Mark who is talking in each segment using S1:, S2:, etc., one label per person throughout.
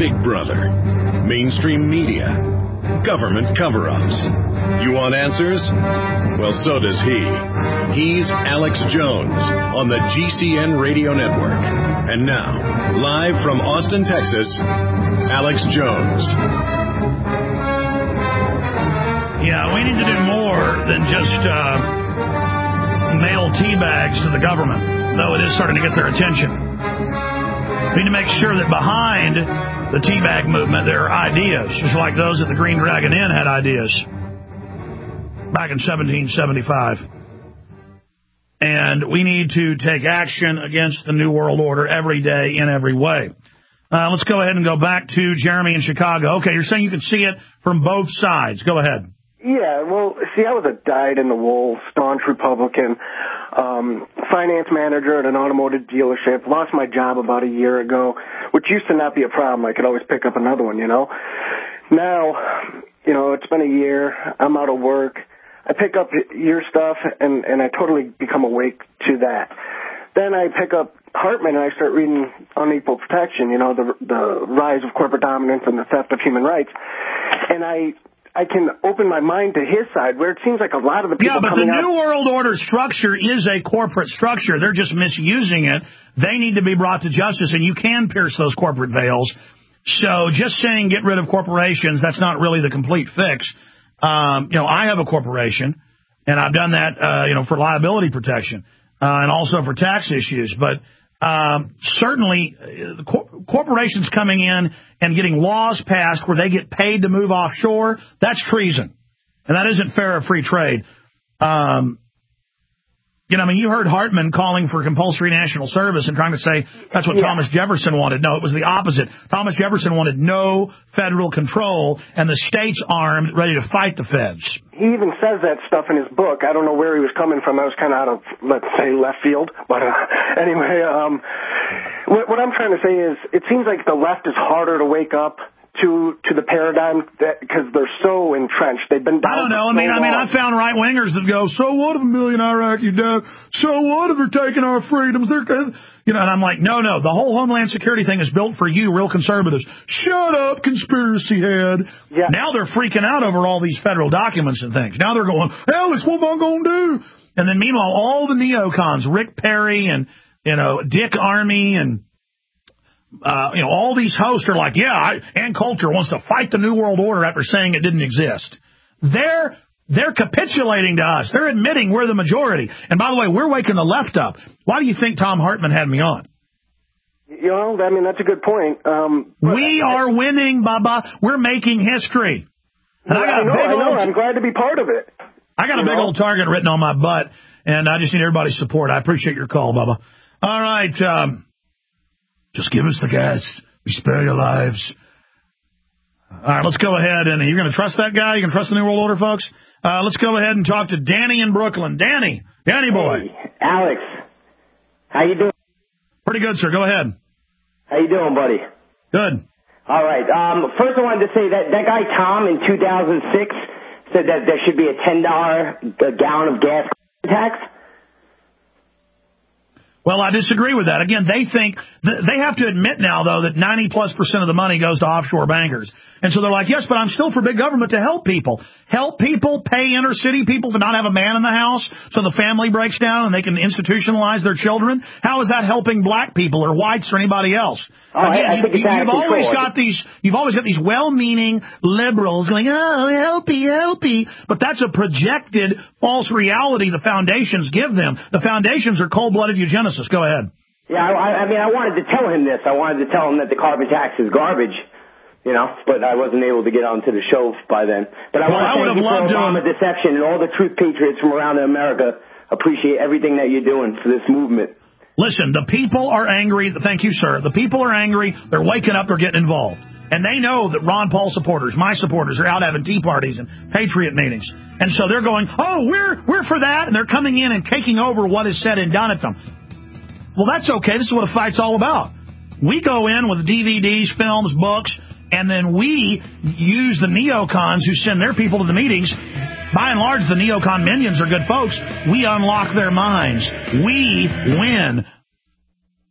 S1: Big Brother, mainstream media, government cover-ups. You want answers? Well, so does he. He's Alex Jones on the GCN Radio Network. And now, live from Austin, Texas, Alex Jones.
S2: Yeah, we need to do more than just mail tea bags to the government, though it is starting to get their attention. We need to make sure that behind the tea bag movement there are ideas, just like those at the Green Dragon Inn had ideas back in 1775. And we need to take action against the New World Order every day in every way. Let's go ahead and go back to Jeremy in Chicago. Okay, you're saying you can see it from both sides. Go ahead.
S3: Yeah, well, see, I was a dyed-in-the-wool, staunch Republican, finance manager at an automotive dealership, lost my job about a year ago, which used to not be a problem. I could always pick up another one, you know. Now, you know, it's been a year. I'm out of work. I pick up your stuff, and I totally become awake to that. Then I pick up Hartman, and I start reading Unequal Protection, you know, the rise of corporate dominance and the theft of human rights. And I can open my mind to his side, where it seems like a lot of the people
S2: coming out... Yeah, but the New World Order structure is a corporate structure. They're just misusing it. They need to be brought to justice, and you can pierce those corporate veils. So just saying get rid of corporations, that's not really the complete fix. You know, I have a corporation, and I've done that, you know, for liability protection and also for tax issues. But certainly, corporations coming in and getting laws passed where they get paid to move offshore, that's treason. And that isn't fair or free trade. You know, I mean, you heard Hartman calling for compulsory national service and trying to say that's what Thomas Jefferson wanted. No, it was the opposite. Thomas Jefferson wanted no federal control and the states armed, ready to fight the feds.
S3: He even says that stuff in his book. I don't know where he was coming from. That was kind of out of, let's say, left field. But anyway, what I'm trying to say is it seems like the left is harder to wake up to the paradigm because they're so entrenched. They've been down. I
S2: don't know. I mean, I found right wingers that go, so what if a million Iraqis die? So what if they're taking our freedoms? You know, and I'm like, no. The whole Homeland Security thing is built for you, real conservatives. Shut up, conspiracy head. Yeah. Now they're freaking out over all these federal documents and things. Now they're going, Alex, what am I going to do? And then meanwhile, all the neocons, Rick Perry and, you know, Dick Armey and, you know, all these hosts are like, Ann Coulter wants to fight the New World Order after saying it didn't exist. They're capitulating to us. They're admitting we're the majority. And by the way, we're waking the left up. Why do you think Tom Hartman had me on?
S3: You know, I mean, that's a good point.
S2: We are winning, Bubba. We're making history. And I know.
S3: I'm glad to be part of it.
S2: I got a big old target written on my butt, and I just need everybody's support. I appreciate your call, Bubba. All right. Just give us the gas. We spare your lives. All right, let's go ahead. And you're going to trust that guy? You can trust the New World Order, folks? Let's go ahead and talk to Danny in Brooklyn. Danny boy.
S4: Hey, Alex, how you doing?
S2: Pretty good, sir. Go ahead.
S4: How you doing, buddy?
S2: Good.
S4: All right. First, I wanted to say that guy Tom in 2006 said that there should be a $10 a gallon of gas tax.
S2: Well, I disagree with that. Again, they think they have to admit now, though, that 90+% of the money goes to offshore bankers. And so they're like, yes, but I'm still for big government to help people. Help people, pay inner city people to not have a man in the house so the family breaks down and they can institutionalize their children. How is that helping black people or whites or anybody else?
S4: I think
S2: you've always got these well-meaning liberals going, oh, helpy. But that's a projected false reality the foundations give them. The foundations are cold-blooded eugenicists. Go ahead.
S4: Yeah, I mean, I wanted to tell him this. I wanted to tell him that the carbon tax is garbage, you know, but I wasn't able to get onto the show by then. But I want to thank you for Obama deception and all the truth patriots from around America. Appreciate everything that you're doing for this movement.
S2: Listen, the people are angry. Thank you, sir. The people are angry. They're waking up. They're getting involved. And they know that Ron Paul supporters, my supporters, are out having tea parties and patriot meetings. And so they're going, oh, we're for that. And they're coming in and taking over what is said and done at them. Well, that's okay. This is what a fight's all about. We go in with DVDs, films, books, and then we use the neocons who send their people to the meetings. By and large, the neocon minions are good folks. We unlock their minds. We win.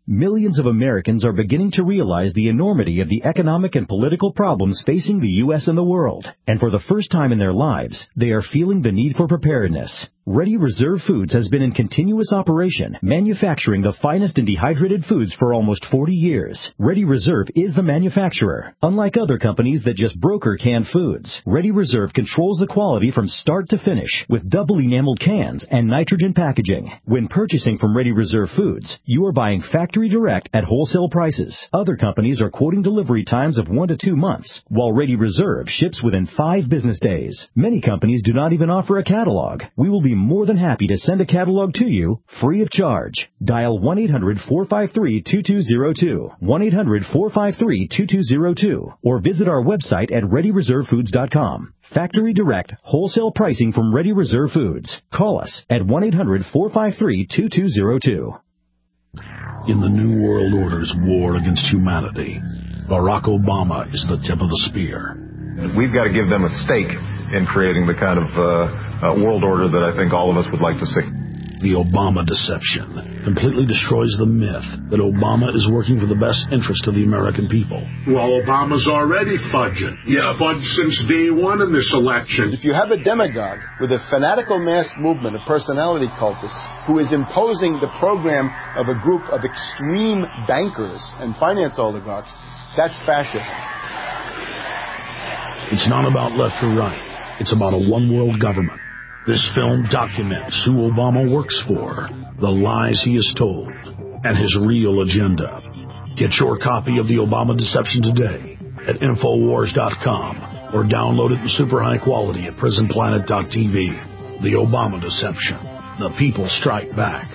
S5: Millions of Americans are beginning to realize the enormity of the economic and political problems facing the U.S. and the world. And for the first time in their lives, they are feeling the need for preparedness. Ready Reserve Foods has been in continuous operation, manufacturing the finest in dehydrated foods for almost 40 years. Ready Reserve is the manufacturer. Unlike other companies that just broker canned foods, Ready Reserve controls the quality from start to finish with double enameled cans and nitrogen packaging. When purchasing from Ready Reserve Foods, you are buying factory direct at wholesale prices. Other companies are quoting delivery times of 1 to 2 months, while Ready Reserve ships within 5 business days. Many companies do not even offer a catalog. We will be more than happy to send a catalog to you free of charge. Dial 1-800-453-2202, 1-800-453-2202, or visit our website at ReadyReserveFoods.com. Factory direct, wholesale pricing from Ready Reserve Foods. Call us at 1-800-453-2202.
S2: In the New World Order's war against humanity, Barack Obama is the tip of the spear.
S6: We've got to give them a stake in creating the kind of world order that I think all of us would like to see.
S2: The Obama deception completely destroys the myth that Obama is working for the best interest of the American people.
S7: Well, Obama's already fudging. He's fudged since day one in this election.
S8: If you have a demagogue with a fanatical mass movement of personality cultists who is imposing the program of a group of extreme bankers and finance oligarchs, that's fascism.
S2: It's not about left or right. It's about a one-world government. This film documents who Obama works for, the lies he has told, and his real agenda. Get your copy of The Obama Deception today at Infowars.com or download it in super high quality at PrisonPlanet.tv. The Obama Deception. The people strike back.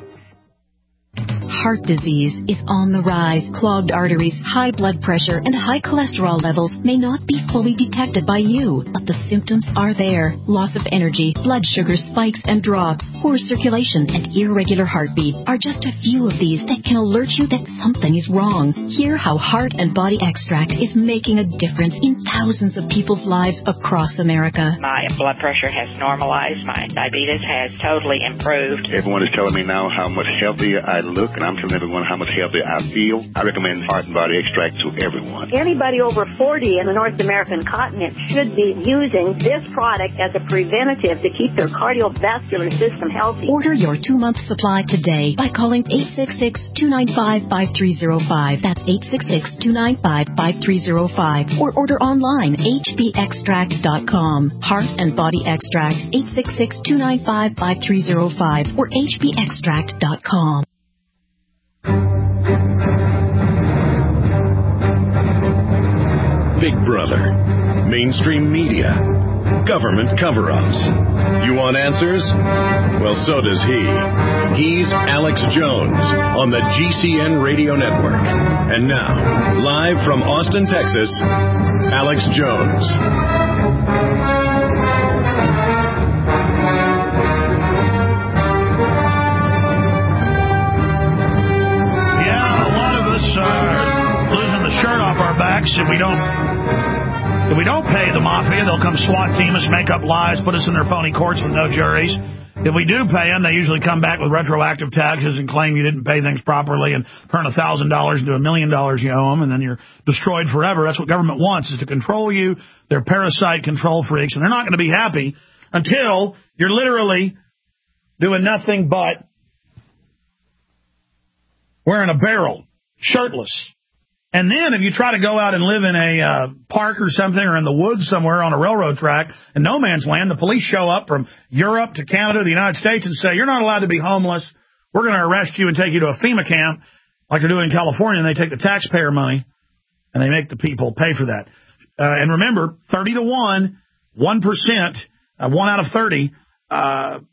S9: Heart disease is on the rise. Clogged arteries, high blood pressure, and high cholesterol levels may not be fully detected by you, but the symptoms are there. Loss of energy, blood sugar spikes and drops, poor circulation, and irregular heartbeat are just a few of these that can alert you that something is wrong. Hear how Heart and Body Extract is making a difference in thousands of people's lives across America.
S10: My blood pressure has normalized. My diabetes has totally improved.
S11: Everyone is telling me now how much healthier I look, and I'm telling everyone how much healthier I feel. I recommend Heart and Body Extract to everyone.
S12: Anybody over 40 in the North American continent should be using this product as a preventative to keep their cardiovascular system healthy.
S9: Order your 2-month supply today by calling 866-295-5305. That's 866-295-5305. Or order online, hbextract.com. Heart and Body Extract, 866-295-5305 or hbextract.com.
S1: Big Brother, mainstream media, government cover-ups. You want answers? Well, so does he. He's Alex Jones on the GCN Radio Network. And now, live from Austin, Texas, Alex Jones.
S2: Yeah, a lot of us are losing the shirt off our backs if we don't pay the mafia. They'll come SWAT team us, make up lies, put us in their phony courts with no juries. If we do pay them, they usually come back with retroactive taxes and claim you didn't pay things properly and turn $1,000 into $1 million you owe them, and then you're destroyed forever. That's what government wants, is to control you. They're parasite control freaks, and they're not going to be happy until you're literally doing nothing but wearing a barrel, shirtless. And then if you try to go out and live in a park or something or in the woods somewhere on a railroad track in no man's land, the police show up from Europe to Canada to the United States and say, you're not allowed to be homeless. We're going to arrest you and take you to a FEMA camp like they're doing in California, and they take the taxpayer money and they make the people pay for that. And remember, 30 to 1%, 1% out of 30 of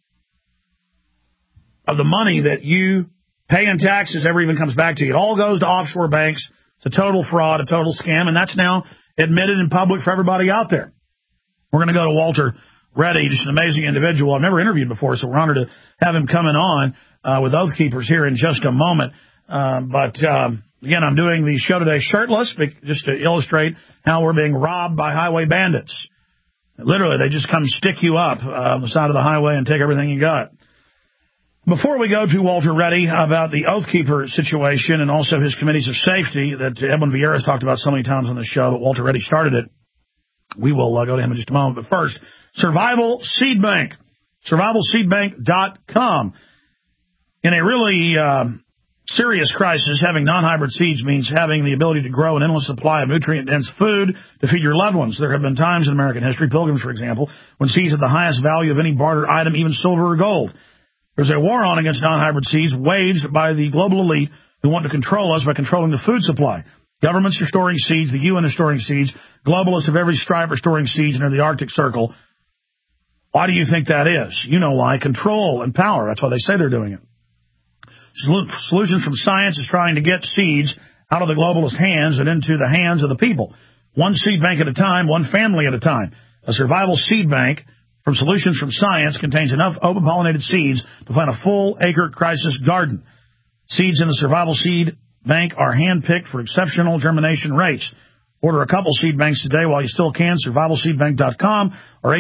S2: the money that you pay in taxes ever even comes back to you. It all goes to offshore banks. It's a total fraud, a total scam, and that's now admitted in public for everybody out there. We're going to go to Walter Reddy, just an amazing individual I've never interviewed before, so we're honored to have him coming on with Oath Keepers here in just a moment. But again, I'm doing the show today shirtless just to illustrate how we're being robbed by highway bandits. Literally, they just come stick you up on the side of the highway and take everything you got. Before we go to Walter Reddy about the Oath Keeper situation and also his committees of safety that Edwin Vieira's talked about so many times on the show, but Walter Reddy started it, we will go to him in just a moment. But first, Survival Seed Bank, survivalseedbank.com. In a really serious crisis, having non-hybrid seeds means having the ability to grow an endless supply of nutrient-dense food to feed your loved ones. There have been times in American history, Pilgrims, for example, when seeds had the highest value of any barter item, even silver or gold. There's a war on against non-hybrid seeds waged by the global elite who want to control us by controlling the food supply. Governments are storing seeds. The UN is storing seeds. Globalists of every stripe are storing seeds near the Arctic Circle. Why do you think that is? You know why. Control and power. That's why they say they're doing it. Solutions from Science is trying to get seeds out of the globalist hands and into the hands of the people. One seed bank at a time, one family at a time. A survival seed bank from Solutions from Science contains enough open-pollinated seeds to plant a full-acre crisis garden. Seeds in the survival seed bank are hand-picked for exceptional germination rates. Order a couple seed banks today while you still can. Survivalseedbank.com or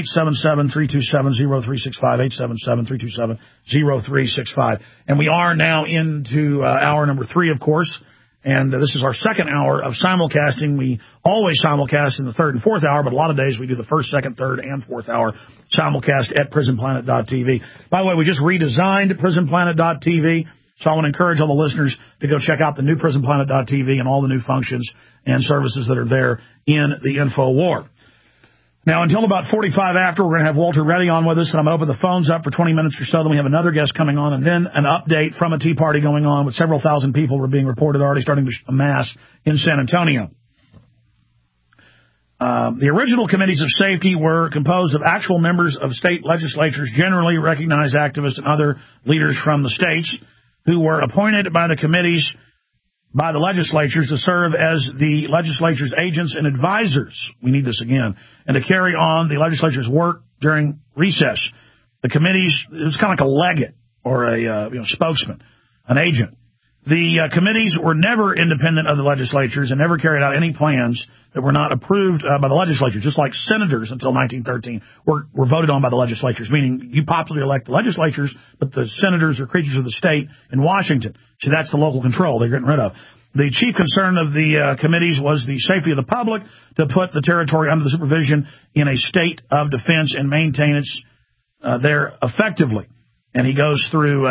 S2: 877-327-0365, 877-327-0365. And we are now into hour number 3, of course. And this is our second hour of simulcasting. We always simulcast in the third and fourth hour, but a lot of days we do the first, second, third, and fourth hour simulcast at prisonplanet.tv. By the way, we just redesigned prisonplanet.tv. So I want to encourage all the listeners to go check out the new prisonplanet.tv and all the new functions and services that are there in the InfoWar. Now, until about 45 after, we're going to have Walter Reddy on with us, and I'm going to open the phones up for 20 minutes or so. Then we have another guest coming on, and then an update from a Tea Party going on with several thousand people were being reported already starting to amass in San Antonio. The original committees of safety were composed of actual members of state legislatures, generally recognized activists and other leaders from the states, who were appointed by the committees by the legislatures to serve as the legislature's agents and advisors. We need this again. And to carry on the legislature's work during recess. The committees, it was kind of like a legate or a spokesman, an agent. The committees were never independent of the legislatures and never carried out any plans that were not approved by the legislature, just like senators until 1913 were voted on by the legislatures, meaning you popularly elect the legislatures, but the senators are creatures of the state in Washington. So that's the local control they're getting rid of. The chief concern of the committees was the safety of the public, to put the territory under the supervision in a state of defense and maintain its there effectively. And he goes through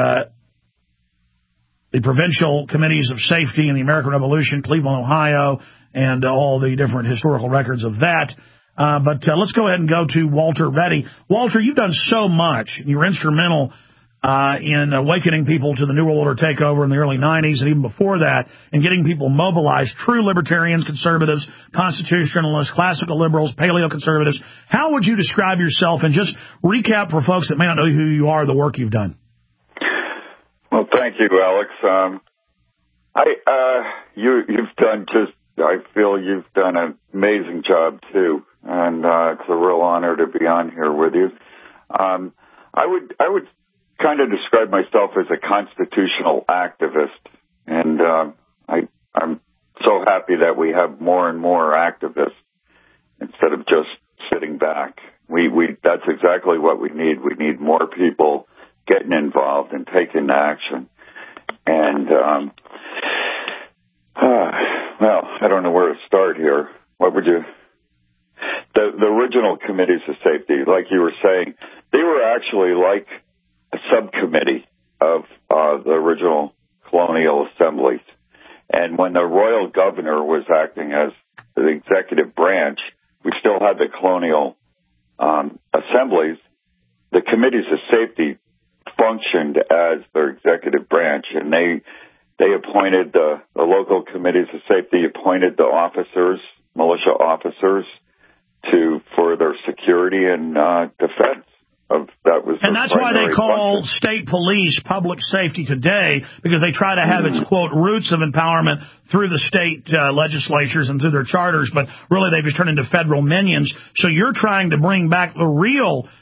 S2: the provincial committees of safety in the American Revolution, Cleveland, Ohio, and all the different historical records of that. But let's go ahead and go to Walter Reddy. Walter, you've done so much. You were instrumental in awakening people to the New World Order takeover in the early 90s and even before that, and getting people mobilized, true libertarians, conservatives, constitutionalists, classical liberals, paleo-conservatives. How would you describe yourself, and just recap for folks that may not know who you are, the work you've done?
S13: Well, thank you, Alex. You've done I feel you've done an amazing job too, and it's a real honor to be on here with you. I would kind of describe myself as a constitutional activist, and I'm so happy that we have more and more activists instead of just sitting back. That's exactly what we need. We need more people getting involved and taking action. And, well, I don't know where to start here. What would you... The original committees of safety, like you were saying, they were actually like a subcommittee of the original colonial assemblies. And when the royal governor was acting as the executive branch, we still had the colonial assemblies. The committees of safety functioned as their executive branch, and they appointed the local committees of safety, appointed the officers, militia officers, for their security and defense. And
S2: that's why they call state police public safety today, because they try to have its, quote, roots of empowerment through the state legislatures and through their charters, but really they've just turned into federal minions. So you're trying to bring back the real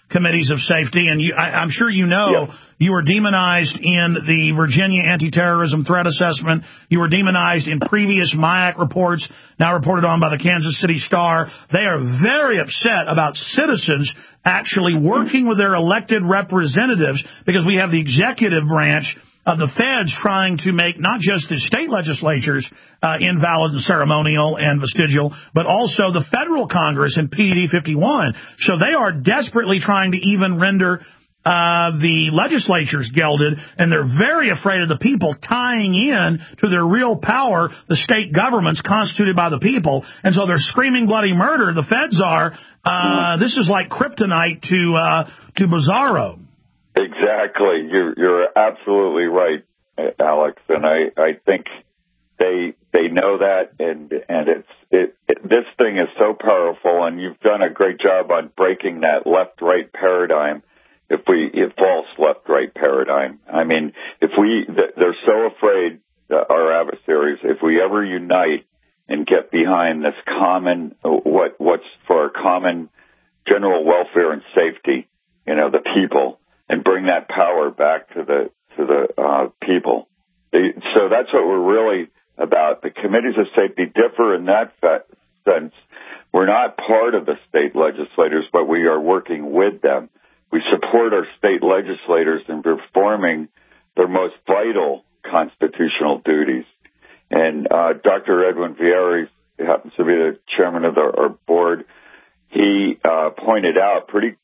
S2: committees of safety, and I'm sure you know you were demonized in the Virginia anti-terrorism threat assessment. You were demonized in previous MIAC reports, now reported on by the Kansas City Star. They are very upset about citizens actually working with their elected representatives, because we have the executive branch of the feds trying to make not just the state legislatures invalid and ceremonial and vestigial, but also the federal Congress and PDD 51. So they are desperately trying to even render the legislatures gelded, and they're very afraid of the people tying in to their real power, the state governments constituted by the people. And so they're screaming bloody murder. The feds are. This is like kryptonite to Bizarro.
S13: Exactly. You're absolutely right, Alex. And I think they know that, and this thing is so powerful, and you've done a great job on breaking that left-right paradigm. False left-right paradigm. I mean, they're so afraid, our adversaries, if we ever unite and get behind this common, what's for our common general welfare and safety, the people, and bring that power back to the people. So that's what we're really about. The committees of safety differ in that sense. We're not part of the state legislators, but we are working with them. We support our state legislators in performing their most vital constitutional duties. And Dr. Edwin Vieira happens to be the chairman of our board. He pointed out pretty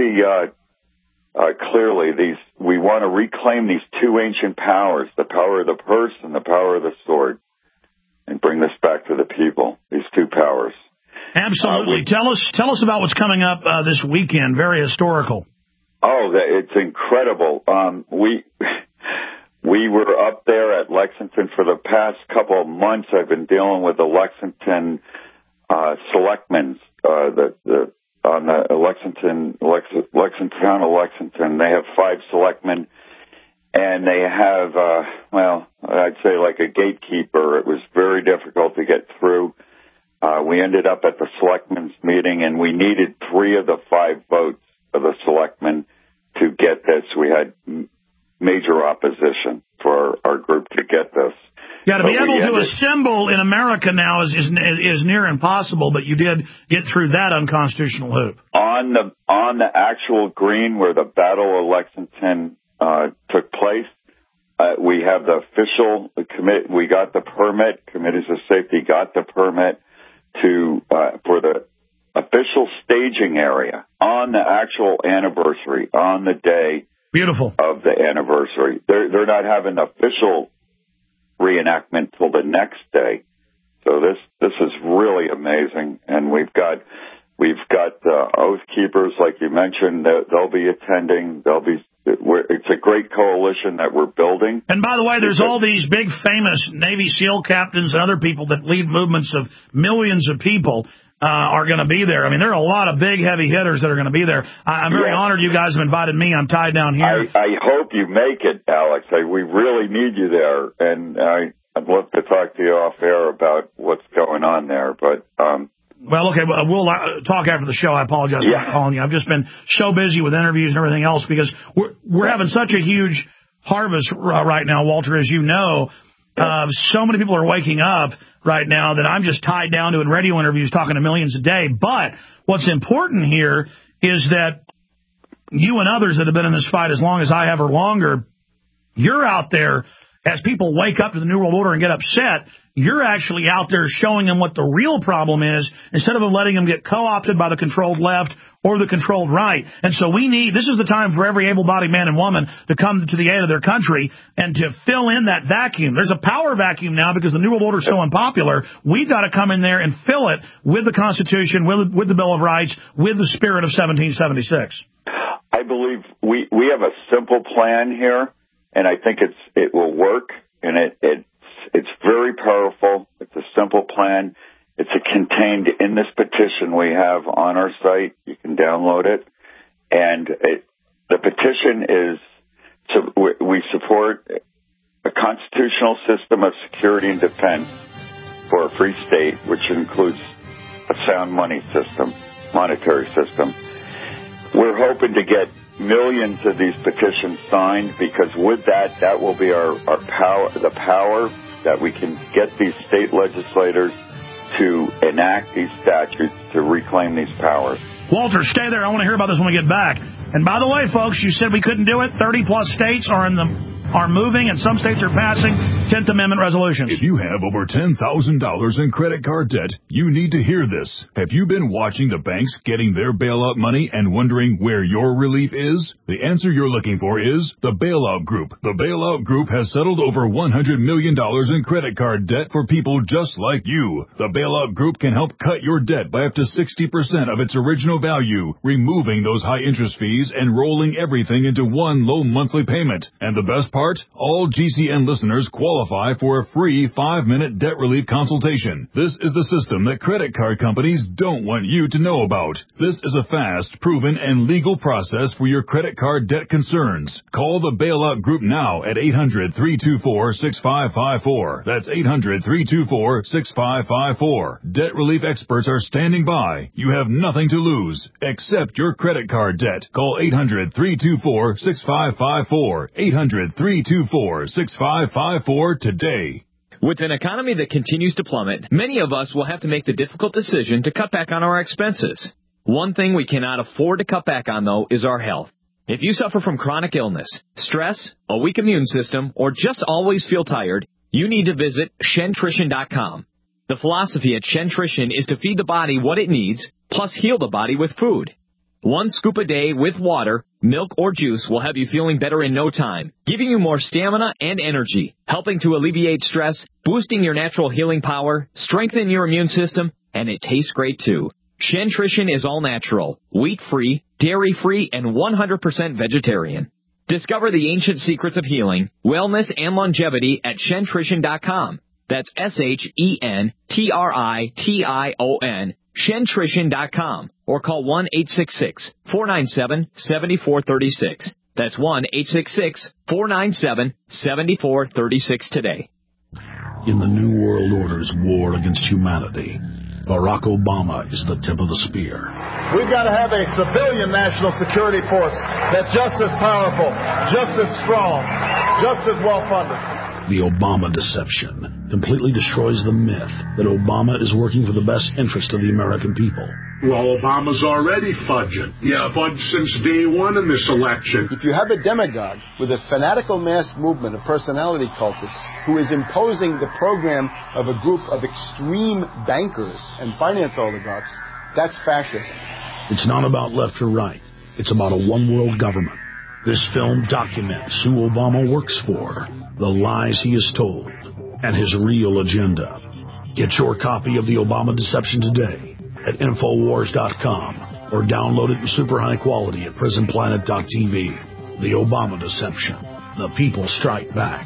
S13: clearly we want to reclaim these two ancient powers, the power of the purse and the power of the sword, and bring this back to the people, these two powers.
S2: Absolutely. Tell us about what's coming up this weekend. Very historical.
S13: Oh, it's incredible. We were up there at Lexington for the past couple of months. I've been dealing with the Lexington selectmen, on the Lexington town of Lexington. They have 5 selectmen, and they have, I'd say like a gatekeeper. It was very difficult to get through. We ended up at the selectmen's meeting, and we needed 3 of the 5 votes of the selectmen to get this. We had major opposition for our group to get this.
S2: Yeah, to be able to assemble in America now is near impossible, but you did get through that unconstitutional hoop. On
S13: the actual green where the Battle of Lexington took place, we have the official we got the permit. Committees of safety got the permit for the official staging area on the actual anniversary, on the day of the anniversary. They're not having official reenactment till the next day. So this is really amazing, and we've got oath keepers, like you mentioned. They'll be attending. It's a great coalition that we're building.
S2: And by the way, there's all these big famous Navy SEAL captains and other people that lead movements of millions of people are going to be there. I mean, there are a lot of big, heavy hitters that are going to be there. I'm very honored you guys have invited me. I'm tied down here.
S13: I hope you make it, Alex. We really need you there, and I'd love to talk to you off air about what's going on there. But
S2: well, okay, we'll talk after the show. I apologize for calling you. I've just been so busy with interviews and everything else because we're having such a huge harvest right now, Walter, as you know. So many people are waking up right now that I'm just tied down to in radio interviews talking to millions a day. But what's important here is that you and others that have been in this fight as long as I have or longer, you're out there as people wake up to the New World Order and get upset. You're actually out there showing them what the real problem is instead of letting them get co-opted by the controlled left or the controlled right. And so this is the time for every able-bodied man and woman to come to the aid of their country and to fill in that vacuum. There's a power vacuum now because the New World Order is so unpopular. We've got to come in there and fill it with the Constitution, with the Bill of Rights, with the spirit of 1776.
S13: I believe we have a simple plan here, and I think it will work, and it's very powerful. It's a simple plan. It's contained in this petition we have on our site. You can download it. And the petition is, we support a constitutional system of security and defense for a free state, which includes a sound monetary system. we're hoping to get millions of these petitions signed, because with that will be our power, the power that we can get these state legislators to enact these statutes to reclaim these powers.
S2: Walter, stay there. I want to hear about this when we get back. And by the way, folks, you said we couldn't do it. 30-plus states are moving, and some states are passing 10th Amendment resolutions.
S14: If you have over $10,000 in credit card debt, you need to hear this. Have you been watching the banks getting their bailout money and wondering where your relief is? The answer you're looking for is the Bailout Group. The Bailout Group has settled over $100 million in credit card debt for people just like you. The Bailout Group can help cut your debt by up to 60% of its original value, removing those high interest fees and rolling everything into one low monthly payment. And the best part? All GCN listeners qualify for a free 5-minute debt relief consultation. This is the system that credit card companies don't want you to know about. This is a fast, proven, and legal process for your credit card debt concerns. Call the Bailout Group now at 800-324-6554. That's 800-324-6554. Debt relief experts are standing by. You have nothing to lose except your credit card debt. Call 800-324-6554. 800-324-6554 today.
S15: With an economy that continues to plummet, many of us will have to make the difficult decision to cut back on our expenses. One thing we cannot afford to cut back on, though, is our health. If you suffer from chronic illness, stress, a weak immune system, or just always feel tired, you need to visit ShenTrition.com. The philosophy at ShenTrition is to feed the body what it needs, plus heal the body with food. 1 scoop a day with water, milk, or juice will have you feeling better in no time, giving you more stamina and energy, helping to alleviate stress, boosting your natural healing power, strengthen your immune system, and it tastes great too. ShenTrition is all natural, wheat-free, dairy-free, and 100% vegetarian. Discover the ancient secrets of healing, wellness, and longevity at ShenTrition.com. That's ShenTrition, ShenTrition.com, or call 1-866-497-7436. That's 1-866-497-7436 today.
S2: In the New World Order's war against humanity, Barack Obama is the tip of the spear.
S16: We've got to have a civilian national security force that's just as powerful, just as strong, just as well-funded.
S2: The Obama deception completely destroys the myth that Obama is working for the best interest of the American people.
S7: Well, Obama's already fudging. He's fudged since day one in this election.
S8: If you have a demagogue with a fanatical mass movement of personality cultists who is imposing the program of a group of extreme bankers and finance oligarchs, that's fascism.
S2: It's not about left or right. It's about a one-world government. This film documents who Obama works for, the lies he has told, and his real agenda. Get your copy of The Obama Deception today at Infowars.com or download it in super high quality at PrisonPlanet.tv. The Obama Deception. The people strike back.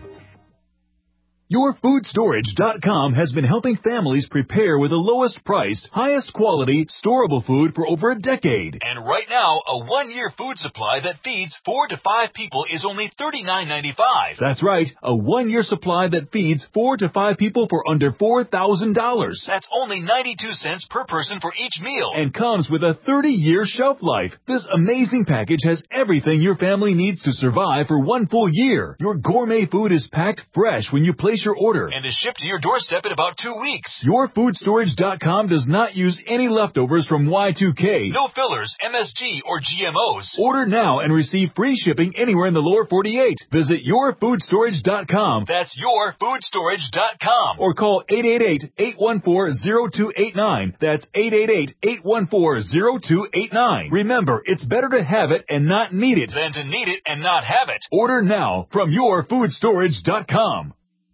S14: YourFoodStorage.com has been helping families prepare with the lowest priced, highest quality, storable food for over a decade. And right now, a 1-year food supply that feeds 4 to 5 people is only $39.95. That's right, a 1-year supply that feeds 4 to 5 people for under $4,000. That's only 92 cents per person for each meal. And comes with a 30-year shelf life. This amazing package has everything your family needs to survive for 1 full year. Your gourmet food is packed fresh when you place your order and is shipped to your doorstep in about 2 weeks. YourFoodStorage.com does not use any leftovers from Y2K, no fillers, MSG, or GMOs. Order now and receive free shipping anywhere in the lower 48. Visit YourFoodStorage.com. That's YourFoodStorage.com. Or call 888-814-0289. That's 888-814-0289. Remember, it's better to have it and not need it than to need it and not have it. Order now from YourFoodStorage.com.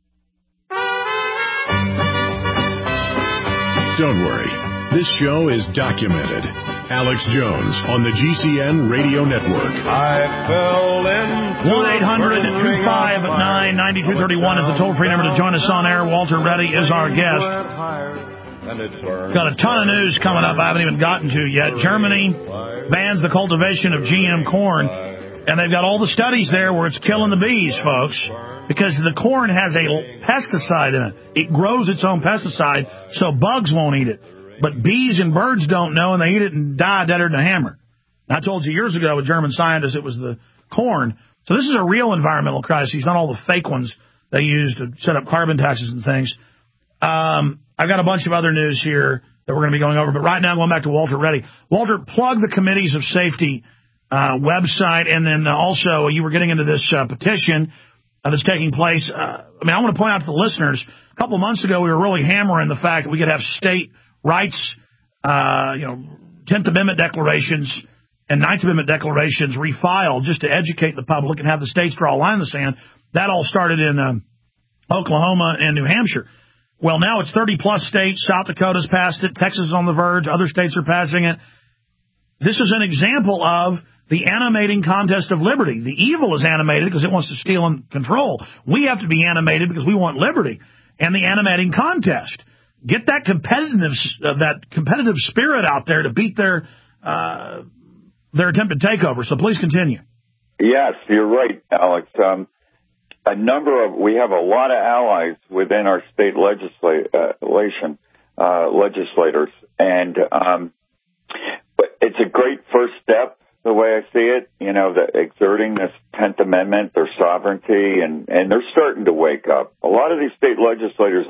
S1: Don't worry. This show is documented. Alex Jones on the GCN Radio Network.
S17: I fell in
S2: 1-800-259-9231 is the toll-free number to join us on air. Walter Reddy is our guest. Got a ton of news coming up I haven't even gotten to yet. Germany bans the cultivation of GM corn, and they've got all the studies there where it's killing the bees, folks. Because the corn has a pesticide in it. It grows its own pesticide, so bugs won't eat it. But bees and birds don't know, and they eat it and die deader than a hammer. I told you years ago with German scientists it was the corn. So this is a real environmental crisis, not all the fake ones they use to set up carbon taxes and things. I've got a bunch of other news here that we're going to be going over, but right now going back to Walter Reddy. Walter, plug the Committees of Safety website, and then also you were getting into this petition that's taking place. I want to point out to the listeners, a couple of months ago we were really hammering the fact that we could have state rights, 10th Amendment declarations and 9th Amendment declarations refiled just to educate the public and have the states draw a line in the sand. That all started in Oklahoma and New Hampshire. Well, now it's 30-plus states. South Dakota's passed it. Texas is on the verge. Other states are passing it. This is an example of the animating contest of liberty. The evil is animated because it wants to steal and control. We have to be animated because we want liberty and the animating contest. Get that competitive spirit out there to beat their attempted takeover. So please continue. Yes, you're right, Alex. We have a lot of allies within our state legislators, and but it's a great first step, the way I see it, exerting this 10th Amendment, their sovereignty, and they're starting to wake up. A lot of these state legislators,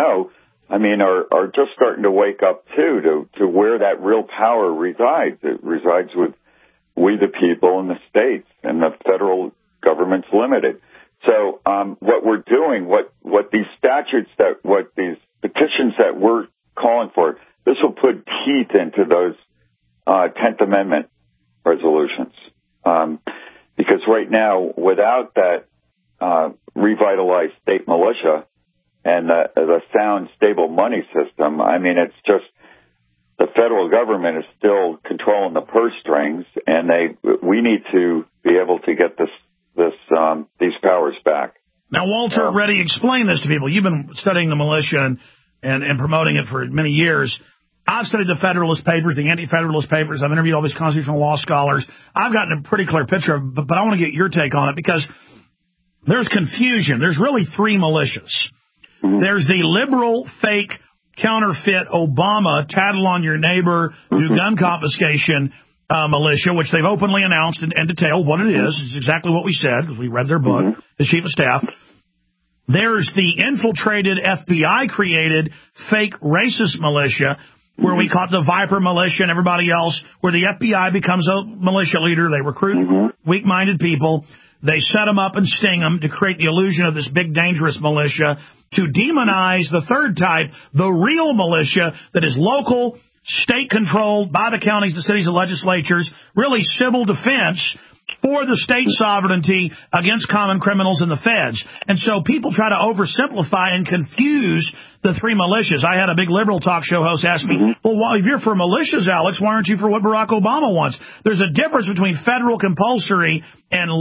S2: are just starting to wake up, too, to where that real power resides. It resides with we the people in the states, and the federal government's limited. So what we're doing, what these statutes, what these petitions that we're calling for, this will put teeth into those 10th Amendment resolutions. Because right now, without that revitalized state militia and the sound, stable money system, it's just the federal government is still controlling the purse strings, and we need to be able to get these powers back. Now, Walter Reddy, explain this to people. You've been studying the militia and promoting it for many years. I've studied the Federalist Papers, the Anti-Federalist Papers. I've interviewed all these constitutional law scholars. I've gotten a pretty clear picture, but I want to get your take on it because there's confusion. There's really three militias. Mm-hmm. There's the liberal, fake, counterfeit Obama, tattle on your neighbor, do gun confiscation militia, which they've openly announced and detailed what it is. It's exactly what we said because we read their book, the chief of staff. There's the infiltrated FBI-created fake racist militia, where we caught the Viper militia and everybody else, where the FBI becomes a militia leader. They recruit weak-minded people. They set them up and sting them to create the illusion of this big, dangerous militia, to demonize the third type, the real militia that is local, state-controlled by the counties, the cities, and legislatures, really civil defense for the state sovereignty against common criminals and the feds. And so people try to oversimplify and confuse the three militias. I had a big liberal talk show host ask me, well, if you're for militias, Alex, why aren't you for what Barack Obama wants? There's a difference between federal compulsory and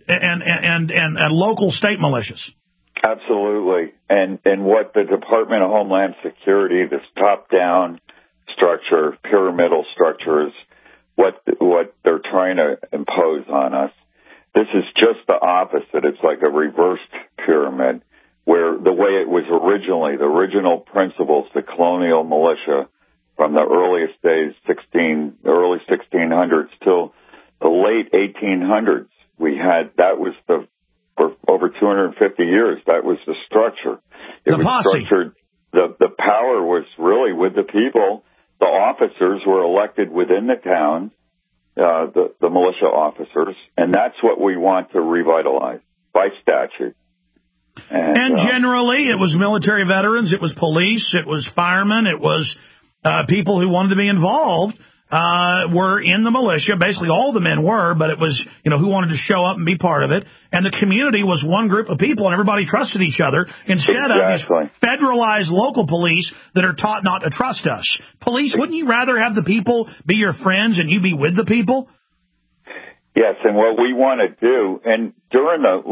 S2: local state militias. Absolutely. And what the Department of Homeland Security, this top-down structure, pyramidal structure, is what they're trying to impose on us. This is just the opposite. It's like a reversed pyramid, where the way it was originally, the original principles, the colonial militia from the earliest days, early 1600s till the late 1800s, that was for over 250 years, that was the structure. It was structured. The power was really with the people. The officers were elected within the town, the militia officers, and that's what we want to revitalize by statute. And generally, it was military veterans, it was police, it was firemen, it was people who wanted to be involved were in the militia. Basically, all the men were, but it was, who wanted to show up and be part of it. And the community was one group of people, and everybody trusted each other instead of these federalized local police that are taught not to trust us. Police, wouldn't you rather have the people be your friends and you be with the people? Yes, and what we want to do, and during the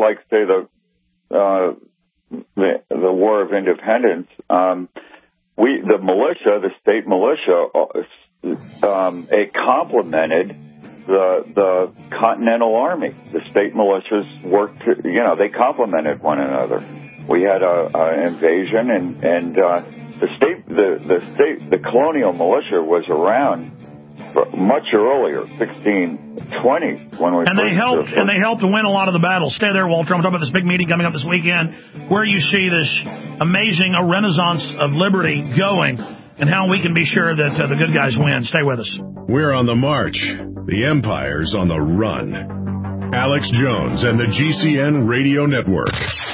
S2: War of Independence, the militia, the state militia, it complemented the Continental Army. The state militias worked, they complemented one another. We had an invasion, and the colonial militia was around
S13: much earlier, 1620, when we
S2: they helped win a lot of the battles. Stay there, Walter. I'm talking about this big meeting coming up this weekend where you see this amazing renaissance of liberty going and how we can be sure that the good guys win. Stay with us.
S1: We're on the march. The empire's on the run. Alex Jones and the GCN Radio Network.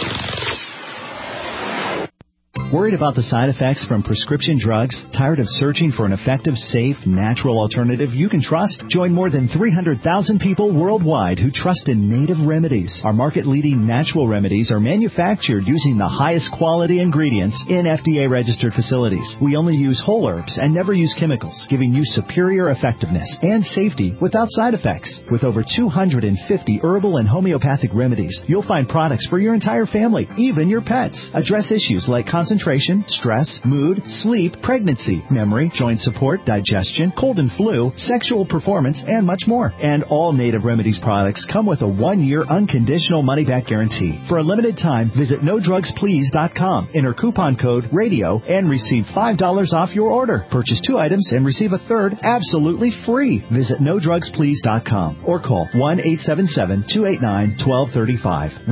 S5: Worried about the side effects from prescription drugs? Tired of searching for an effective, safe, natural alternative you can trust? Join more than 300,000 people worldwide who trust in Native Remedies. Our market-leading natural remedies are manufactured using the highest quality ingredients in FDA-registered facilities. We only use whole herbs and never use chemicals, giving you superior effectiveness and safety without side effects. With over 250 herbal and homeopathic remedies, you'll find products for your entire family, even your pets. Address issues like concentration, stress, mood, sleep, pregnancy, memory, joint support, digestion, cold and flu, sexual performance, and much more. And all Native Remedies products come with a 1-year unconditional money-back guarantee. For a limited time, visit NoDrugsPlease.com. Enter coupon code RADIO and receive $5 off your order. Purchase 2 items and receive a third absolutely free. Visit NoDrugsPlease.com or call 1-877-289-1235.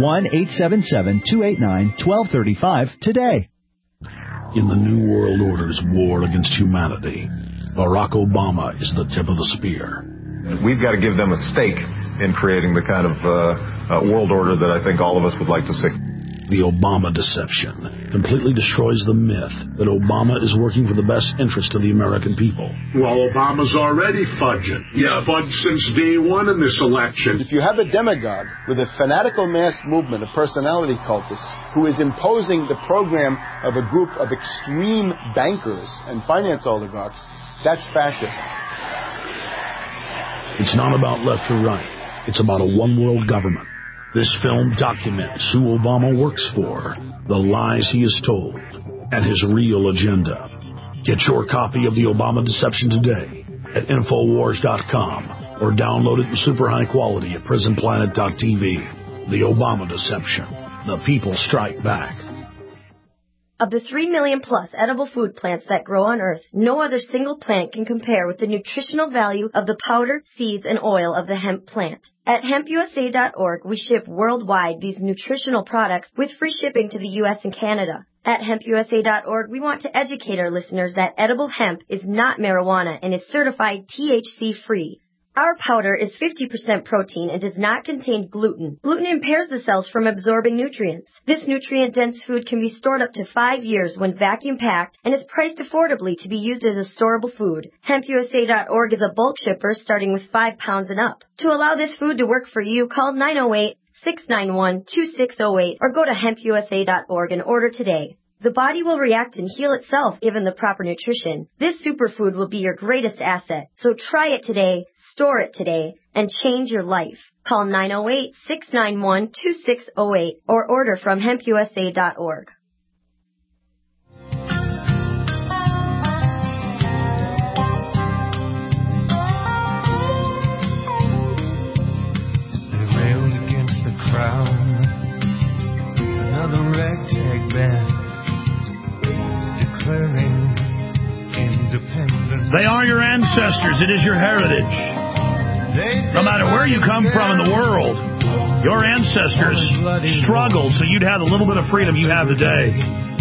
S5: 1-877-289-1235 today.
S2: In the New World Order's war against humanity, Barack Obama is the tip of the spear.
S6: We've got to give them a stake in creating the kind of world order that I think all of us would like to see.
S2: The Obama deception completely destroys the myth that Obama is working for the best interest of the American people.
S7: Well, Obama's already fudging. He's fudged since day one in this election.
S8: If you have a demagogue with a fanatical mass movement of personality cultists who is imposing the program of a group of extreme bankers and finance oligarchs, that's fascism.
S2: It's not about left or right. It's about a one-world government. This film documents who Obama works for, the lies he has told, and his real agenda. Get your copy of The Obama Deception today at Infowars.com or download it in super high quality at PrisonPlanet.tv. The Obama Deception. The people strike back.
S18: Of the 3 million plus edible food plants that grow on Earth, no other single plant can compare with the nutritional value of the powder, seeds, and oil of the hemp plant. At HempUSA.org, we ship worldwide these nutritional products with free shipping to the U.S. and Canada. At HempUSA.org, we want to educate our listeners that edible hemp is not marijuana and is certified THC-free. Our powder is 50% protein and does not contain gluten. Gluten impairs the cells from absorbing nutrients. This nutrient-dense food can be stored up to 5 years when vacuum-packed and is priced affordably to be used as a storable food. HempUSA.org is a bulk shipper starting with 5 pounds and up. To allow this food to work for you, call 908-691-2608 or go to HempUSA.org and order today. The body will react and heal itself given the proper nutrition. This superfood will be your greatest asset. So try it today, store it today, and change your life. Call 908-691-2608 or order from HempUSA.org.
S17: They railed against the crown. Another ragtag band.
S2: They are your ancestors. It is your heritage. No matter where you come from in the world, your ancestors struggled so you'd have the little bit of freedom you have today.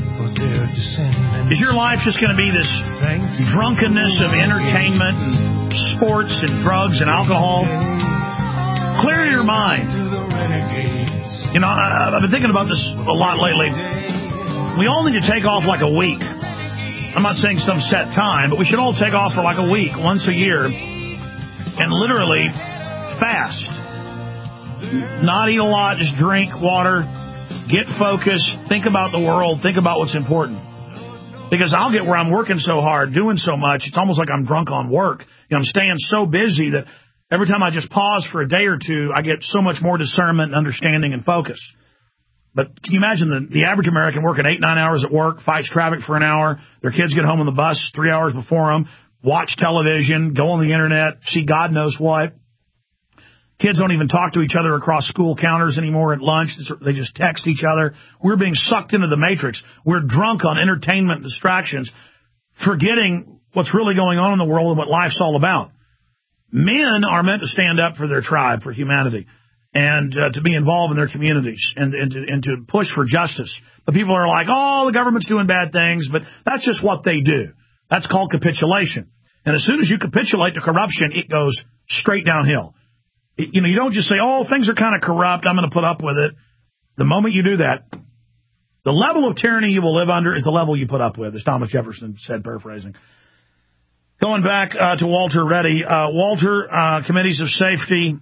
S2: Is your life just going to be this drunkenness of entertainment and sports and drugs and alcohol? Clear your mind. You know, I've been thinking about this a lot lately. We all need to take off like a week. I'm not saying some set time, but we should all take off for like a week, once a year, and literally fast. Not eat a lot, just drink water, get focused, think about the world, think about what's important. Because I'll get where I'm working so hard, doing so much, it's almost like I'm drunk on work. You know, I'm staying so busy that every time I just pause for a day or two, I get so much more discernment and understanding and focus. But can you imagine the average American working 8-9 hours at work, fights traffic for an hour, their kids get home on the bus 3 hours before them, watch television, go on the internet, see God knows what. Kids don't even talk to each other across school counters anymore at lunch. They just text each other. We're being sucked into the matrix. We're drunk on entertainment and distractions, forgetting what's really going on in the world and what life's all about. Men are meant to stand up for their tribe, for humanity, and to be involved in their communities and to push for justice. But people are like, oh, the government's doing bad things, but that's just what they do. That's called capitulation. And as soon as you capitulate to corruption, it goes straight downhill. You don't just say, oh, things are kind of corrupt, I'm going to put up with it. The moment you do that, the level of tyranny you will live under is the level you put up with, as Thomas Jefferson said, paraphrasing. Going back to Walter Reddy. Walter, committees of safety.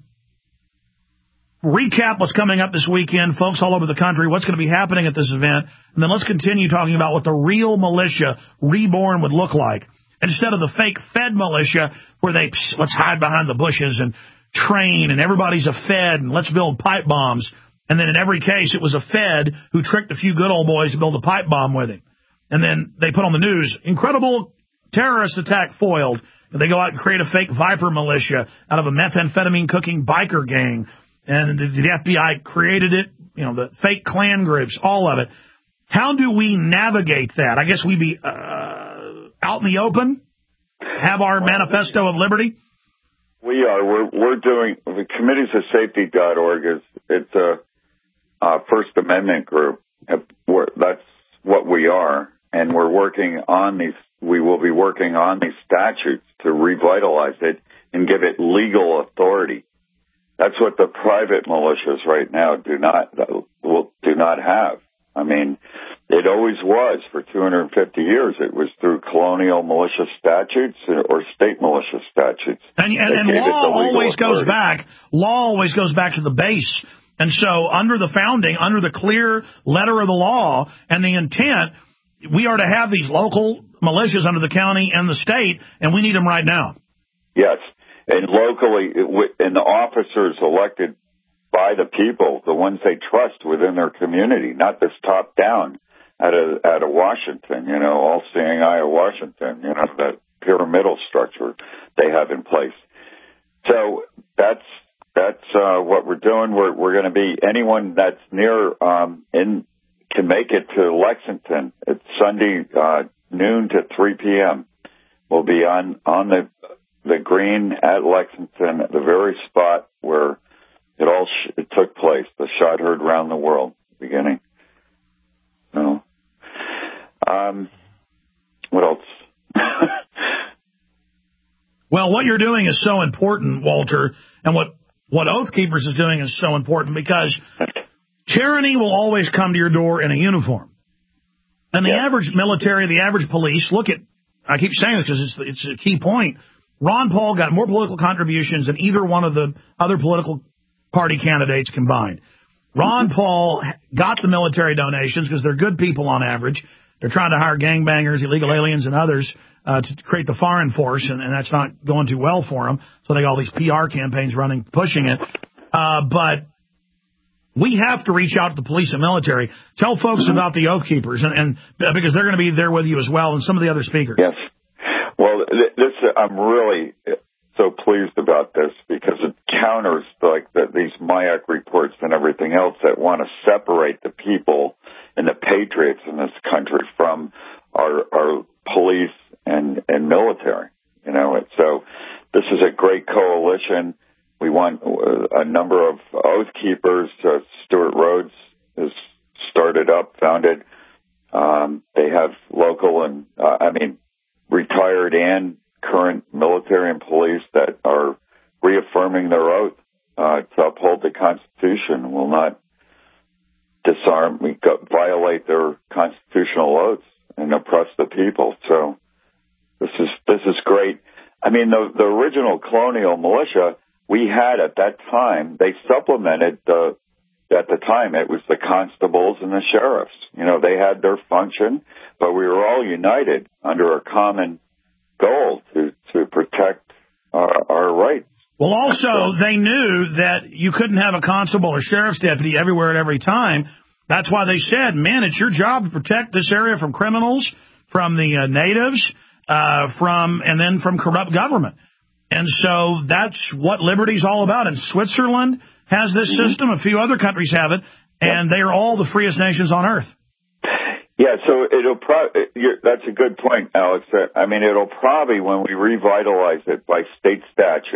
S2: Recap what's coming up this weekend, folks all over the country, what's going to be happening at this event, and then let's continue talking about what the real militia reborn would look like, instead of the fake Fed militia where let's hide behind the bushes and train and everybody's a Fed and let's build pipe bombs. And then in every case, it was a Fed who tricked a few good old boys to build a pipe bomb with him. And then they put on the news, incredible terrorist attack foiled. And they go out and create a fake Viper militia out of a methamphetamine cooking biker gang. And the FBI created it, the fake Klan groups, all of it. How do we navigate that? I guess we'd be out in the open, have our manifesto of liberty.
S13: We are. We're doing the committeesofsafety.org. It's a First Amendment group. That's what we are, and we're working on these. We will be working on these statutes to revitalize it and give it legal authority. That's what the private militias right now do not have. I mean, it always was for 250 years. It was through colonial militia statutes or state militia statutes.
S2: And law always goes back. Law always goes back to the base. And so under the founding, under the clear letter of the law and the intent, we are to have these local militias under the county and the state, and we need them right now.
S13: Yes. And locally, and the officers elected by the people, the ones they trust within their community, not this top-down out of Washington, all-seeing eye of Washington, that pyramidal structure they have in place. So that's what we're doing. We're going to be, anyone that's near can make it to Lexington. It's Sunday noon to 3 p.m. We'll be on the green at Lexington, at the very spot where it took place. The shot heard around the world at the beginning. So, what else?
S2: Well, what you're doing is so important, Walter, and what Oath Keepers is doing is so important because tyranny will always come to your door in a uniform. And the average military, the average police, I keep saying this because it's a key point. Ron Paul got more political contributions than either one of the other political party candidates combined. Ron Paul got the military donations because they're good people on average. They're trying to hire gangbangers, illegal aliens, and others to create the foreign force, and that's not going too well for them. So they got all these PR campaigns running, pushing it. But we have to reach out to the police and military. Tell folks about the Oath Keepers, and because they're going to be there with you as well, and some of the other speakers.
S13: Yes. Well, I'm really so pleased about this because it counters these MIAC reports and everything else that want to separate the people and the patriots in this country from our police and military. So this is a great coalition. We want a number of Oath Keepers. Stuart Rhodes has founded. They have local and retired and current military and police that are reaffirming their oath to uphold the Constitution, will not violate their constitutional oaths and oppress the people. So this is great. I mean, the original colonial militia we had at that time, they supplemented at the time, it was the constables and the sheriffs. They had their function, but we were all united under a common goal to protect our rights.
S2: Well, also, they knew that you couldn't have a constable or sheriff's deputy everywhere at every time. That's why they said, man, it's your job to protect this area from criminals, from the natives, from corrupt government. And so that's what liberty's all about. And Switzerland has this system. A few other countries have it. And they are all the freest nations on earth.
S13: Yeah, so that's a good point, Alex. I mean, it'll probably, when we revitalize it by state statute,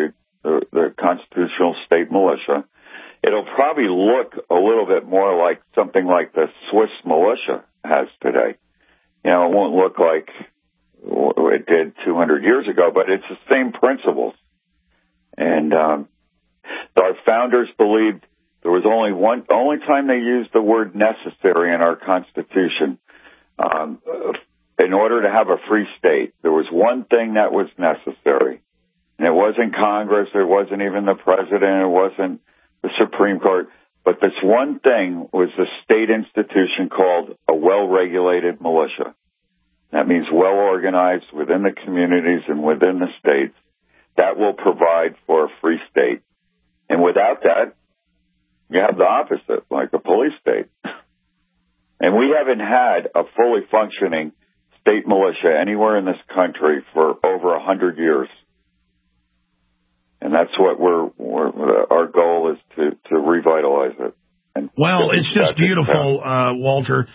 S13: the constitutional state militia. It'll probably look a little bit more like something like the Swiss militia has today. You know, it won't look like it did 200 years ago, but it's the same principles. And our founders believed there was only time they used the word necessary in our Constitution. In order to have a free state, there was one thing that was necessary. And it wasn't Congress, it wasn't even the president, it wasn't the Supreme Court, but this one thing was the state institution called a well-regulated militia. That means well-organized within the communities and within the states. That will provide for a free state. And without that, you have the opposite, like a police state. And we haven't had a fully functioning state militia anywhere in this country for over 100 years. And that's what our goal is to revitalize it. And
S2: well, it's just beautiful, Walter.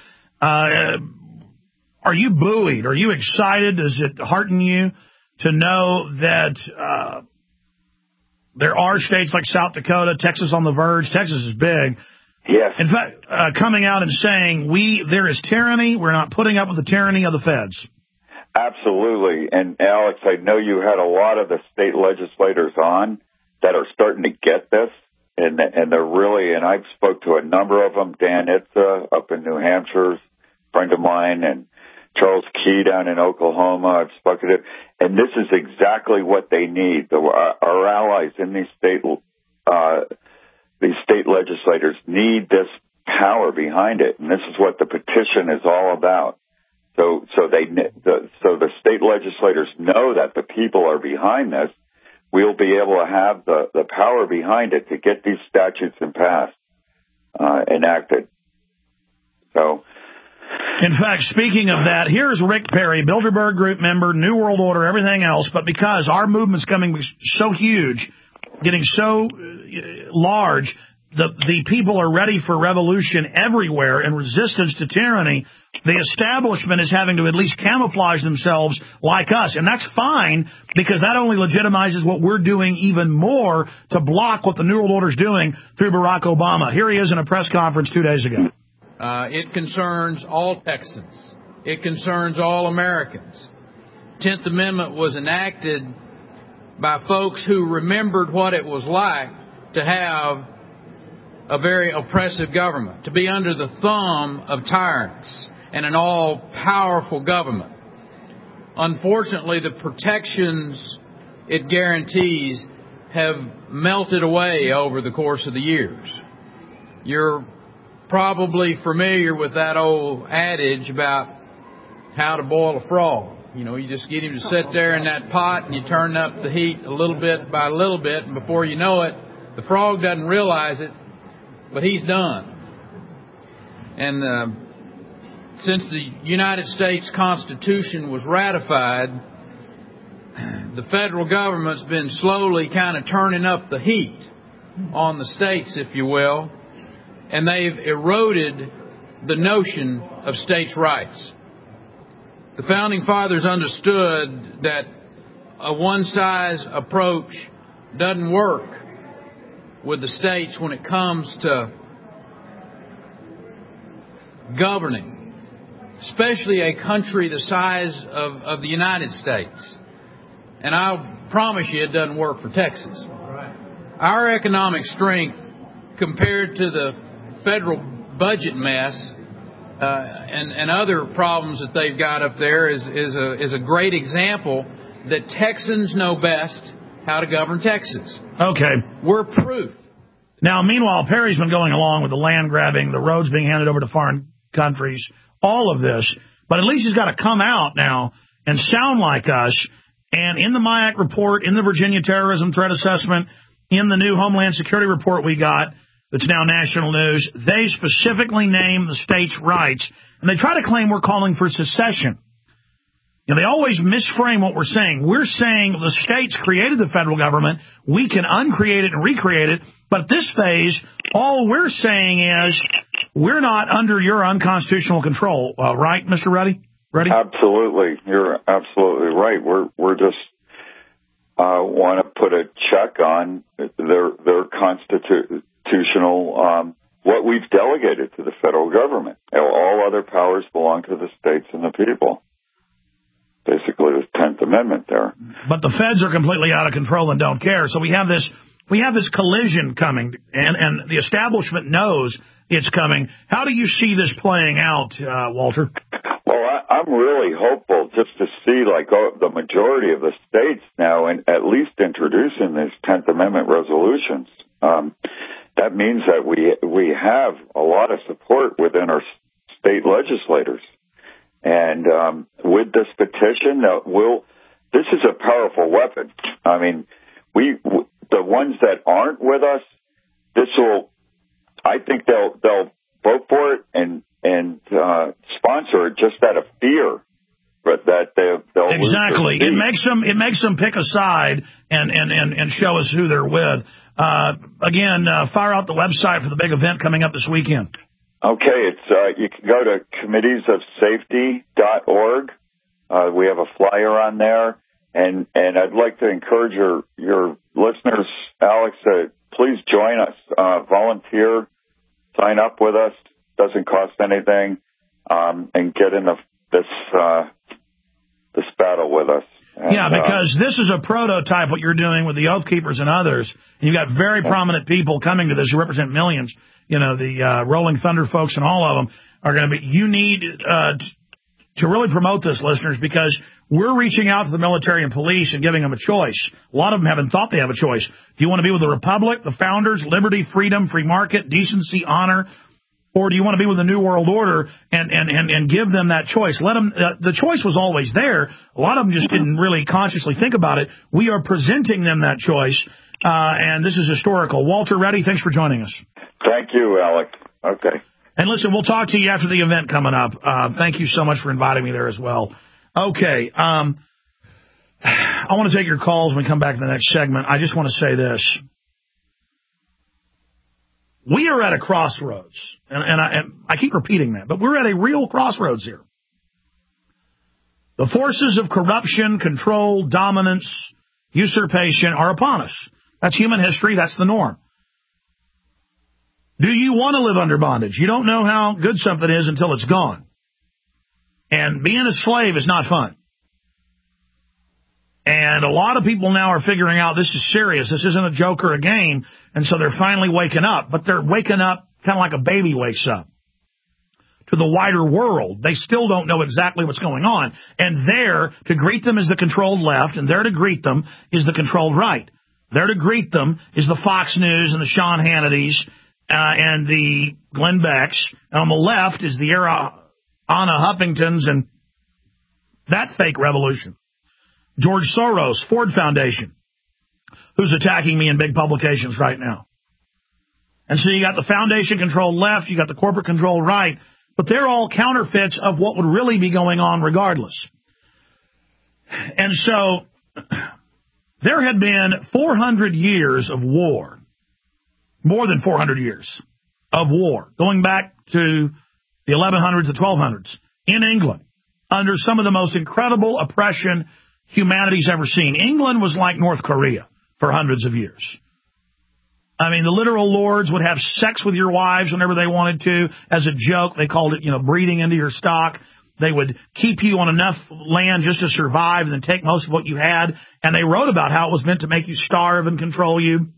S2: Are you buoyed? Are you excited? Does it hearten you to know that there are states like South Dakota, Texas on the verge? Texas is big.
S13: Yes.
S2: In fact, coming out and saying, there is tyranny. We're not putting up with the tyranny of the feds.
S13: Absolutely. And, Alex, I know you had a lot of the state legislators on that are starting to get this. And they're really, and I've spoke to a number of them, Dan Itza up in New Hampshire, a friend of mine, and Charles Key down in Oklahoma. I've spoken to, and this is exactly what they need. Our allies in these state legislators need this power behind it, and this is what the petition is all about. So the state legislators know that the people are behind this. We'll be able to have the power behind it to get these statutes enacted. So.
S2: In fact, speaking of that, here's Rick Perry, Bilderberg Group member, New World Order, everything else. But because our movement's coming so huge, getting so large, the people are ready for revolution everywhere and resistance to tyranny. The establishment is having to at least camouflage themselves like us. And that's fine, because that only legitimizes what we're doing even more to block what the New World Order is doing through Barack Obama. Here he is in a press conference 2 days ago.
S19: It concerns all Texans. It concerns all Americans. 10th Amendment was enacted by folks who remembered what it was like to have a very oppressive government, to be under the thumb of tyrants and an all-powerful government. Unfortunately, the protections it guarantees have melted away over the course of the years. You're probably familiar with that old adage about how to boil a frog. You know, you just get him to sit there in that pot and you turn up the heat a little bit by a little bit, and before you know it, the frog doesn't realize it, but he's done. And since the United States Constitution was ratified, the federal government's been slowly kind of turning up the heat on the states, if you will, and they've eroded the notion of states' rights. The Founding Fathers understood that a one-size approach doesn't work with the states when it comes to governing, especially a country the size of the United States. And I'll promise you it doesn't work for Texas. Our economic strength compared to the federal budget mess and other problems that they've got up there is a great example that Texans know best how to govern Texas.
S2: Okay.
S19: We're proof.
S2: Now, meanwhile, Perry's been going along with the land grabbing, the roads being handed over to foreign countries, all of this. But at least he's got to come out now and sound like us. And in the MIAC report, in the Virginia Terrorism Threat Assessment, in the new Homeland Security report we got, that's now national news, they specifically name the states' rights. And they try to claim we're calling for secession. You know, they always misframe what we're saying. We're saying the states created the federal government. We can uncreate it and recreate it. But at this phase, all we're saying is we're not under your unconstitutional control. Right, Mr. Ruddy?
S13: Absolutely. You're absolutely right. We're just want to put a check on their constitutional, what we've delegated to the federal government. All other powers belong to the states and the people. Basically, the 10th Amendment there.
S2: But the feds are completely out of control and don't care. So we have this collision coming, and the establishment knows it's coming. How do you see this playing out, Walter?
S13: Well, I'm really hopeful just to see, like, the majority of the states now at least introducing these 10th Amendment resolutions. That means that we have a lot of support within our state legislators. And with this petition, this is a powerful weapon. I mean, the ones that aren't with us, I think they'll vote for it and sponsor it just out of fear, but that they'll
S2: exactly. It makes them pick a side and show us who they're with. Again, fire out the website for the big event coming up this weekend.
S13: Okay, it's you can go to committeesofsafety.org. We have a flyer on there, and I'd like to encourage your listeners, Alex, please join us, volunteer, sign up with us. Doesn't cost anything, and get in this battle with us. And,
S2: because this is a prototype, what you're doing with the Oath Keepers and others. You've got very prominent people coming to this who represent millions. You know, the Rolling Thunder folks and all of them are going to be. You need to really promote this, listeners, because we're reaching out to the military and police and giving them a choice. A lot of them haven't thought they have a choice. Do you want to be with the Republic, the founders, liberty, freedom, free market, decency, honor? Or do you want to be with the New World Order and give them that choice? Let them. The choice was always there. A lot of them just didn't really consciously think about it. We are presenting them that choice, and this is historical. Walter Reddy, thanks for joining us.
S13: Thank you, Alex. Okay.
S2: And listen, we'll talk to you after the event coming up. Thank you so much for inviting me there as well. Okay. I want to take your calls when we come back to the next segment. I just want to say this. We are at a crossroads, and I keep repeating that, but we're at a real crossroads here. The forces of corruption, control, dominance, usurpation are upon us. That's human history. That's the norm. Do you want to live under bondage? You don't know how good something is until it's gone. And being a slave is not fun. And a lot of people now are figuring out this is serious. This isn't a joke or a game. And so they're finally waking up. But they're waking up kind of like a baby wakes up to the wider world. They still don't know exactly what's going on. And there to greet them is the controlled left, and there to greet them is the controlled right. There to greet them is the Fox News and the Sean Hannitys and the Glenn Becks. And on the left is the Anna Huffingtons and that fake revolution. George Soros, Ford Foundation, who's attacking me in big publications right now. And so you got the foundation-controlled left, you got the corporate-controlled right, but they're all counterfeits of what would really be going on regardless. And so there had been 400 years of war, more than 400 years of war, going back to the 1100s, the 1200s, in England, under some of the most incredible oppression humanity's ever seen. England was like North Korea for hundreds of years. I mean, the literal lords would have sex with your wives whenever they wanted to. As a joke, they called it, breeding into your stock. They would keep you on enough land just to survive and then take most of what you had. And they wrote about how it was meant to make you starve and control you.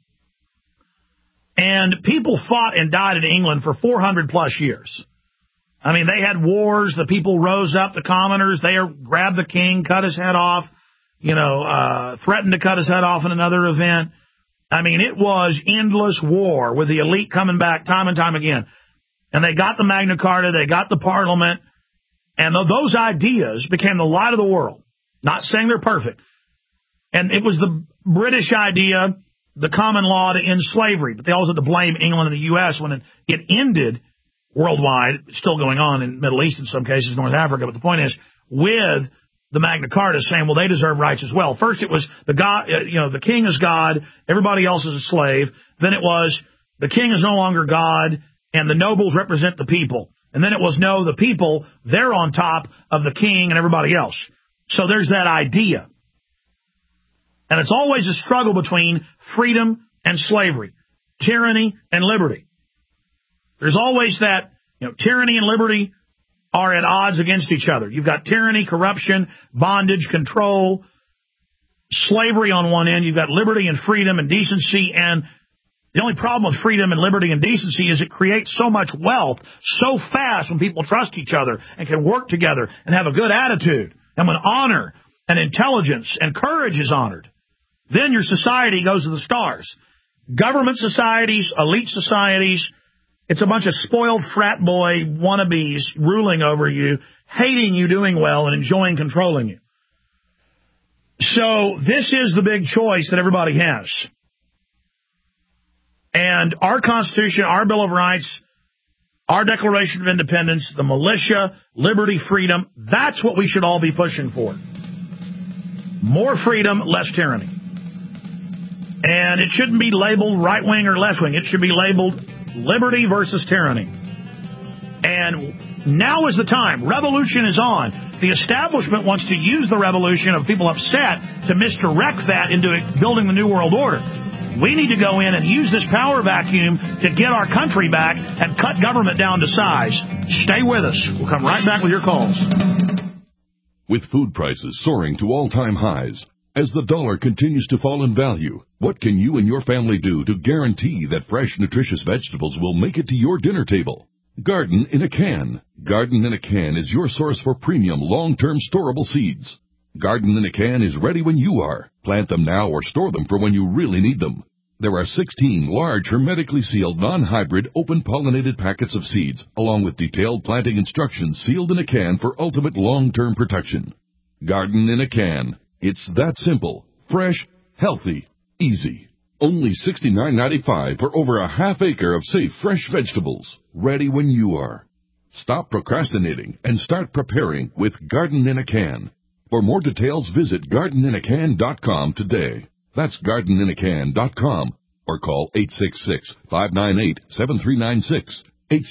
S2: And people fought and died in England for 400 plus years. I mean, they had wars. The people rose up, the commoners. They grabbed the king, cut his head off, threatened to cut his head off in another event. I mean, it was endless war with the elite coming back time and time again. And they got the Magna Carta, they got the Parliament, and those ideas became the light of the world. Not saying they're perfect. And it was the British idea, the common law, to end slavery. But they also had to blame England and the U.S. when it ended worldwide. It's still going on in the Middle East in some cases, North Africa. But the point is, with the Magna Carta saying, well, they deserve rights as well. First it was the God, the king is God, everybody else is a slave. Then it was the king is no longer God, and the nobles represent the people. And then it was, no, the people, they're on top of the king and everybody else. So there's that idea. And it's always a struggle between freedom and slavery, tyranny and liberty. There's always that, tyranny and liberty are at odds against each other. You've got tyranny, corruption, bondage, control, slavery on one end. You've got liberty and freedom and decency. And the only problem with freedom and liberty and decency is it creates so much wealth so fast when people trust each other and can work together and have a good attitude. And when honor and intelligence and courage is honored, then your society goes to the stars. Government societies, elite societies, it's a bunch of spoiled frat boy wannabes ruling over you, hating you doing well, and enjoying controlling you. So this is the big choice that everybody has. And our Constitution, our Bill of Rights, our Declaration of Independence, the militia, liberty, freedom, that's what we should all be pushing for. More freedom, less tyranny. And it shouldn't be labeled right-wing or left-wing. It should be labeled liberty versus tyranny. And now is the time. Revolution is on. The establishment wants to use the revolution of people upset to misdirect that into building the New World Order. We need to go in and use this power vacuum to get our country back and cut government down to size. Stay with us. We'll come right back with your calls.
S20: With food prices soaring to all-time highs, as the dollar continues to fall in value, what can you and your family do to guarantee that fresh, nutritious vegetables will make it to your dinner table? Garden in a Can. Garden in a Can is your source for premium, long-term storable seeds. Garden in a Can is ready when you are. Plant them now or store them for when you really need them. There are 16 large, hermetically sealed, non-hybrid, open-pollinated packets of seeds, along with detailed planting instructions sealed in a can for ultimate long-term protection. Garden in a Can. It's that simple, fresh, healthy, easy. Only $69.95 for over a half acre of safe, fresh vegetables, ready when you are. Stop procrastinating and start preparing with Garden in a Can. For more details, visit gardeninacan.com today. That's gardeninacan.com or call 866-598-7396.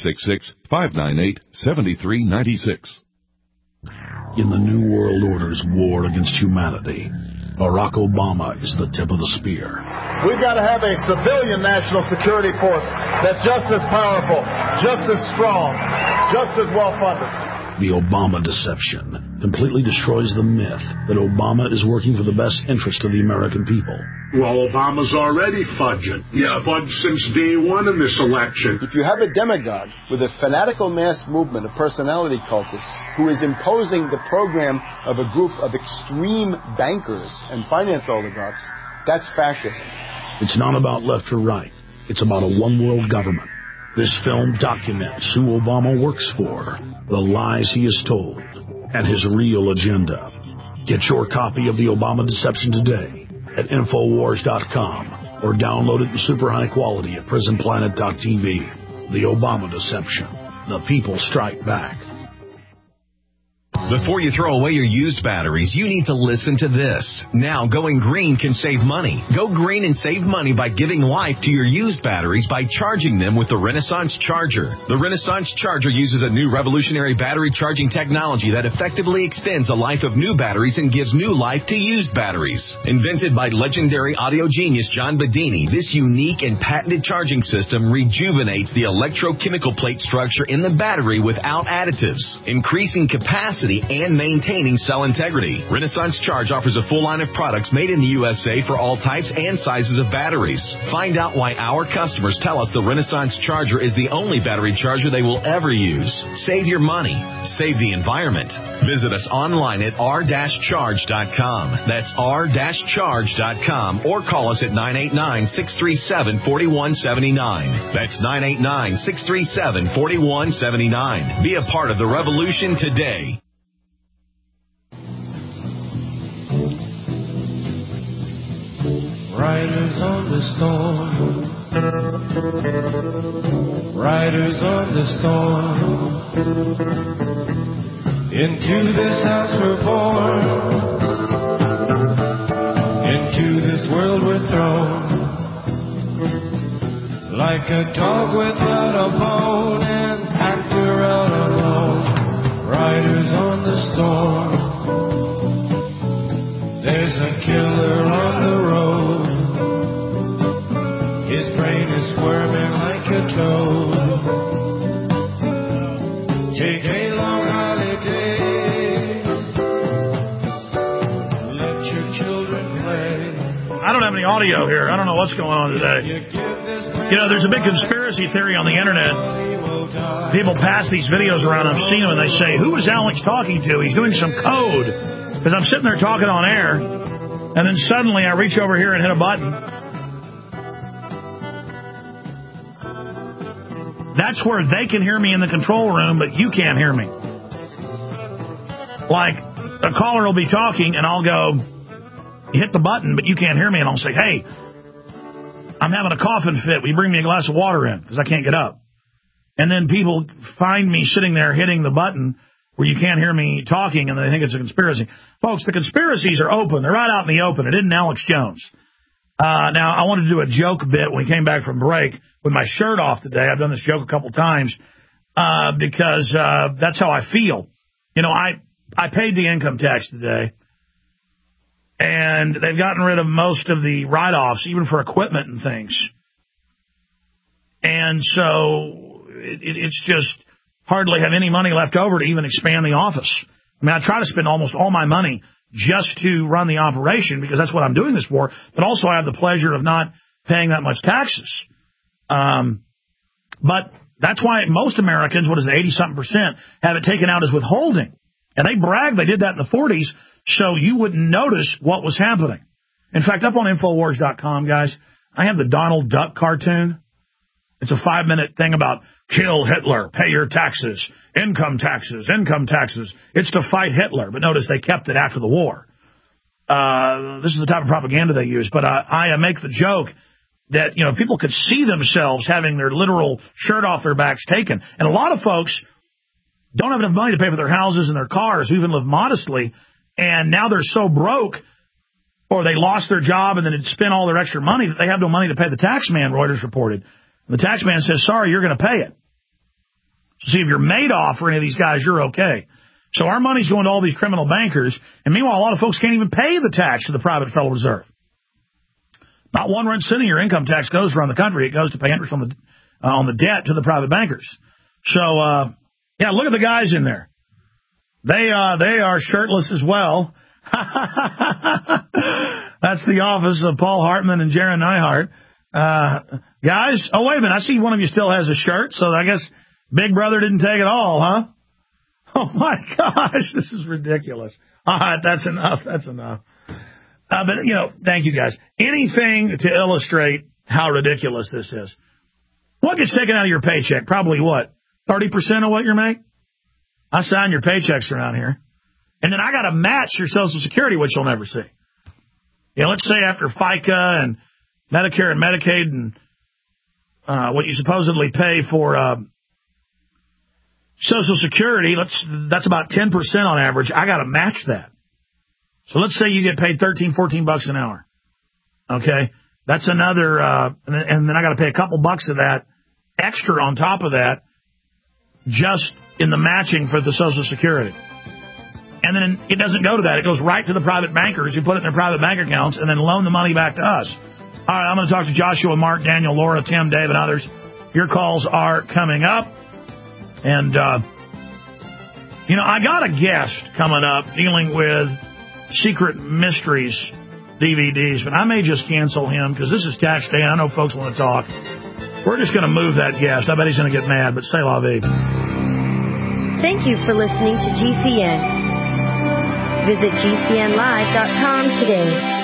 S20: 866-598-7396.
S2: In the New World Order's war against humanity, Barack Obama is the tip of the spear.
S16: We've got to have a civilian national security force that's just as powerful, just as strong, just as well-funded.
S2: The Obama deception completely destroys the myth that Obama is working for the best interest of the American people.
S7: Well, Obama's already fudging. He's fudged since day one in this election.
S8: If you have a demagogue with a fanatical mass movement of personality cultists who is imposing the program of a group of extreme bankers and finance oligarchs, that's fascism.
S2: It's not about left or right. It's about a one-world government. This film documents who Obama works for, the lies he has told, and his real agenda. Get your copy of The Obama Deception today at Infowars.com or download it in super high quality at PrisonPlanet.tv. The Obama Deception. The people strike back.
S21: Before you throw away your used batteries, you need to listen to this. Now, going green can save money. Go green and save money by giving life to your used batteries by charging them with the Renaissance Charger. The Renaissance Charger uses a new revolutionary battery charging technology that effectively extends the life of new batteries and gives new life to used batteries. Invented by legendary audio genius John Bedini, this unique and patented charging system rejuvenates the electrochemical plate structure in the battery without additives, increasing capacity and maintaining cell integrity. Renaissance Charge offers a full line of products made in the USA for all types and sizes of batteries. Find out why our customers tell us the Renaissance Charger is the only battery charger they will ever use. Save your money. Save the environment. Visit us online at r-charge.com. That's r-charge.com or call us at 989-637-4179. That's 989-637-4179. Be a part of the revolution today.
S17: Riders on the storm, riders on the storm. Into this house we're born, into this world we're thrown. Like a dog without a bone, an actor out alone. Riders on the storm. There's a killer on the
S2: I don't have any audio here. I don't know what's going on today. You know, there's a big conspiracy theory on the internet. People pass these videos around. I've seen them, and they say, who is Alex talking to? He's doing some code. Because I'm sitting there talking on air, and then suddenly I reach over here and hit a button. That's where they can hear me in the control room, but you can't hear me. Like, a caller will be talking, and I'll go, hit the button, but you can't hear me, and I'll say, hey, I'm having a coughing fit. Will you bring me a glass of water in? Because I can't get up. And then people find me sitting there hitting the button where you can't hear me talking, and they think it's a conspiracy. Folks, the conspiracies are open. They're right out in the open. It isn't Alex Jones. Now, I wanted to do a joke bit when we came back from break with my shirt off today. I've done this joke a couple times because that's how I feel. You know, I paid the income tax today, and they've gotten rid of most of the write-offs, even for equipment and things. And so it's just hardly have any money left over to even expand the office. I mean, I try to spend almost all my money just to run the operation because that's what I'm doing this for, but also I have the pleasure of not paying that much taxes. But that's why most Americans, 80-something%, have it taken out as withholding. And they brag they did that in the 40s, so you wouldn't notice what was happening. In fact, up on Infowars.com, guys, I have the Donald Duck cartoon. It's a 5-minute thing about kill Hitler, pay your taxes, income taxes, income taxes. It's to fight Hitler. But notice they kept it after the war. This is the type of propaganda they use. But I make the joke that, you know, people could see themselves having their literal shirt off their backs taken. And a lot of folks don't have enough money to pay for their houses and their cars, who even live modestly, and now they're so broke, or they lost their job and then had spent all their extra money that they have no money to pay the tax man, Reuters reported. The tax man says, sorry, you're going to pay it. So see, if you're Madoff or any of these guys, you're okay. So our money's going to all these criminal bankers, and meanwhile, a lot of folks can't even pay the tax to the private Federal Reserve. Not 1 cent of your income tax goes around the country. It goes to pay interest on the debt to the private bankers. So, yeah, look at the guys in there. They are shirtless as well. That's the office of Paul Hartman and Jaron Neihart. Guys, oh, wait a minute. I see one of you still has a shirt, so I guess Big Brother didn't take it all, huh? Oh, my gosh, this is ridiculous. All right, that's enough. That's enough. But, you know, thank you, guys. Anything to illustrate how ridiculous this is. What gets taken out of your paycheck? Probably what? 30% of what you make? I sign your paychecks around here. And then I got to match your Social Security, which you'll never see. You know, let's say after FICA and Medicare and Medicaid and what you supposedly pay for Social Security, that's about 10% on average. I got to match that. So let's say you get paid $13, $14 an hour. Okay? That's another, and then I got to pay a couple bucks of that extra on top of that just in the matching for the Social Security. And then it doesn't go to that. It goes right to the private bankers who put it in their private bank accounts and then loan the money back to us. All right, I'm going to talk to Joshua, Mark, Daniel, Laura, Tim, Dave, and others. Your calls are coming up. And, you know, I got a guest coming up dealing with Secret Mysteries DVDs, but I may just cancel him because this is tax day and I know folks want to talk. We're just going to move that guest. I bet he's going to get mad, but stay la vie.
S18: Thank you for listening to GCN. Visit GCNlive.com today.